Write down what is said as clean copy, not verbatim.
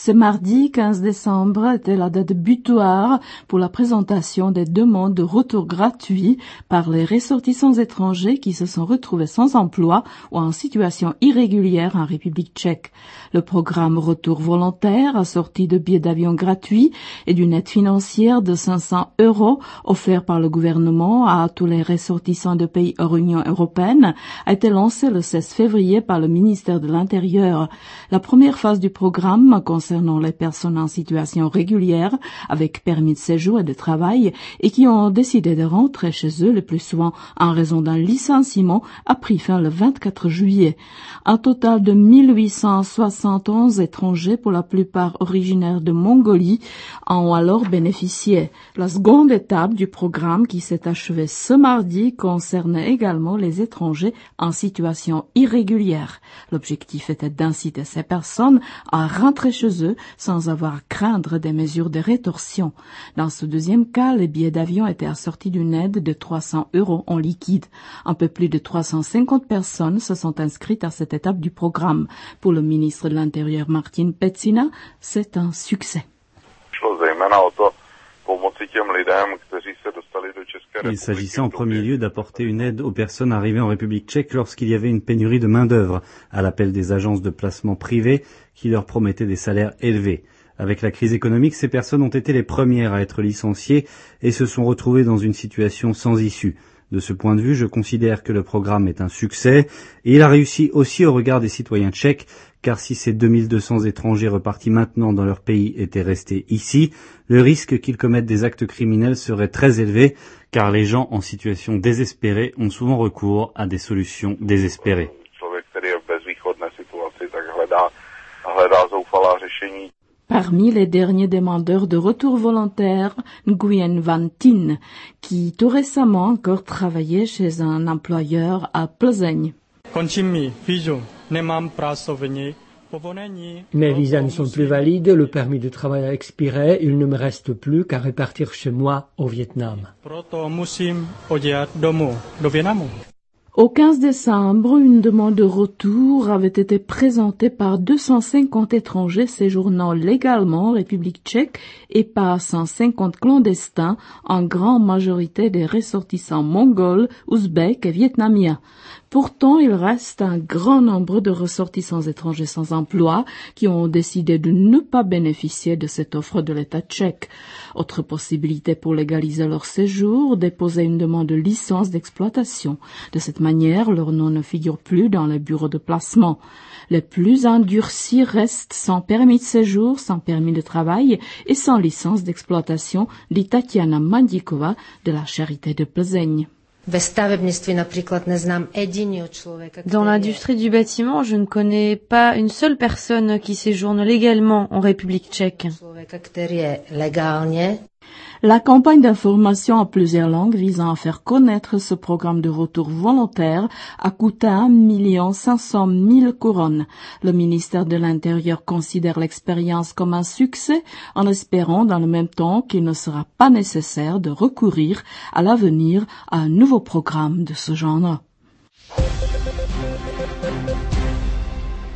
Ce mardi 15 décembre était la date butoir pour la présentation des demandes de retour gratuit par les ressortissants étrangers qui se sont retrouvés sans emploi ou en situation irrégulière en République tchèque. Le programme Retour volontaire, assorti de billets d'avion gratuits et d'une aide financière de 500 € offert par le gouvernement à tous les ressortissants de pays hors Union européenne, a été lancé le 16 février par le ministère de l'Intérieur. La première phase du programme concernant les personnes en situation régulière avec permis de séjour et de travail et qui ont décidé de rentrer chez eux le plus souvent en raison d'un licenciement a pris fin le 24 juillet. Un total de 1871 étrangers, pour la plupart originaires de Mongolie, en ont alors bénéficié. La seconde étape du programme qui s'est achevée ce mardi concernait également les étrangers en situation irrégulière. L'objectif était d'inciter ces personnes à rentrer chez eux sans avoir à craindre des mesures de rétorsion. Dans ce deuxième cas, les billets d'avion étaient assortis d'une aide de 300 € en liquide. Un peu plus de 350 personnes se sont inscrites à cette étape du programme. Pour le ministre de l'Intérieur Martin Pecina, c'est un succès. Il s'agissait en premier lieu d'apporter une aide aux personnes arrivées en République tchèque lorsqu'il y avait une pénurie de main-d'œuvre, à l'appel des agences de placement privées qui leur promettaient des salaires élevés. Avec la crise économique, ces personnes ont été les premières à être licenciées et se sont retrouvées dans une situation sans issue. De ce point de vue, je considère que le programme est un succès et il a réussi aussi au regard des citoyens tchèques, car si ces 2200 étrangers repartis maintenant dans leur pays étaient restés ici, le risque qu'ils commettent des actes criminels serait très élevé, car les gens en situation désespérée ont souvent recours à des solutions désespérées. Parmi les derniers demandeurs de retour volontaire, Nguyen Van Tin, qui tout récemment encore travaillait chez un employeur à Plzeň. Mes visas ne sont plus valides, le permis de travail a expiré, il ne me reste plus qu'à repartir chez moi au Vietnam. Au 15 décembre, une demande de retour avait été présentée par 250 étrangers séjournant légalement en République tchèque et par 150 clandestins, en grande majorité des ressortissants mongols, ouzbeks et vietnamiens. Pourtant, il reste un grand nombre de ressortissants étrangers sans emploi qui ont décidé de ne pas bénéficier de cette offre de l'État tchèque. Autre possibilité pour légaliser leur séjour, déposer une demande de licence d'exploitation. De cette manière, leur nom ne figure plus dans les bureaux de placement. Les plus endurcis restent sans permis de séjour, sans permis de travail et sans licence d'exploitation, dit Tatiana Mandíková de la Charité de Plzeň. Dans l'industrie du bâtiment, je ne connais pas une seule personne qui séjourne légalement en République tchèque. La campagne d'information en plusieurs langues visant à faire connaître ce programme de retour volontaire a coûté 1 500 000 couronnes. Le ministère de l'Intérieur considère l'expérience comme un succès en espérant dans le même temps qu'il ne sera pas nécessaire de recourir à l'avenir à un nouveau programme de ce genre.